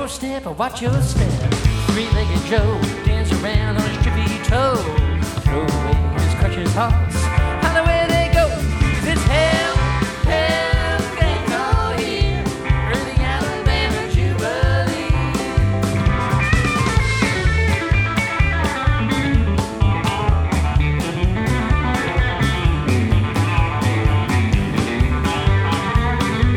step, watch your step. Three-legged Joe dance around on his trippy toe. Throw away his crutches, horse.